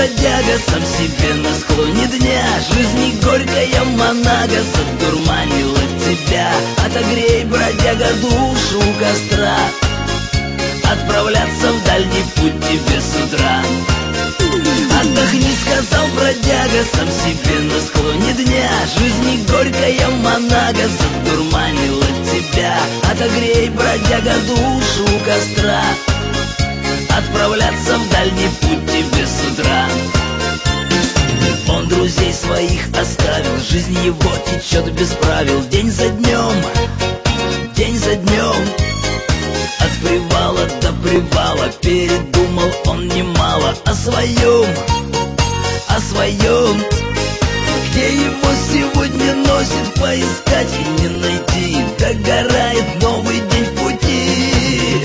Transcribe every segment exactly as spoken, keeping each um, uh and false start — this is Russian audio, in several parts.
бродяга, сам себе на склоне дня. Жизни горькая Монаго задурманила тебя. Отогрей, бродяга, душу у костра. Отправляться в дальний путь тебе с утра. Отдохни, сказал бродяга, сам себе на склоне дня. Жизни горькая Монаго задурманила тебя. Отогрей, бродяга, душу у костра. Отправляться в дальний путь тебе с утра. Он друзей своих оставил, жизнь его течет без правил. День за днем, день за днем, от привала до привала передумал он немало о своем, о своем. Где его сегодня носит, поискать и не найти. Догорает новый день в пути.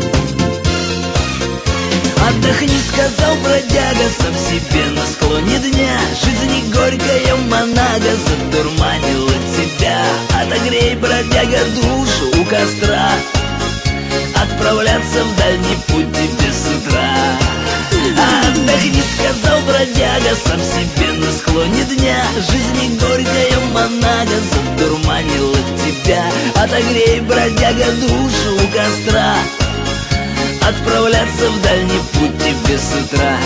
Отдохни, сказал бродяга, сам себе на склоне дня. Жизнь горькая Монаго задурманила тебя. Отогрей, бродяга, душу у костра. Отправляться в дальний путь тебе с утра. Отдохни, сказал бродяга, сам себе на склоне дня. Жизнь горькая Монаго задурманила тебя. Отогрей, бродяга, душу у костра. Отправляться в дальний путь тебе с утра.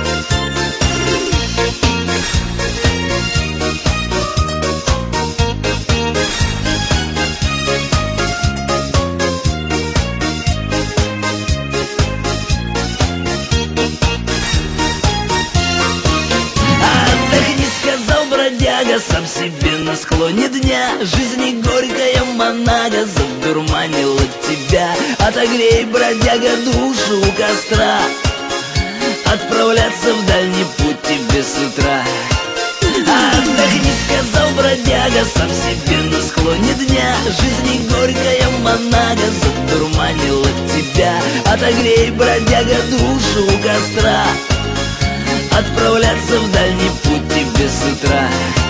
Отдохни, сказал бродяга, сам себе на склоне дня. Жизнь горькая Монаго задурманила тебя. Отогрей, бродяга, душу у костра. Отправляться в дальний путь тебе с утра. Отдохни, сказал бродяга, сам себе на склоне дня. Жизнь горькая Монаго задурманила тебя. Отогрей, бродяга, душу у костра. Отправляться в дальний путь тебе с утра.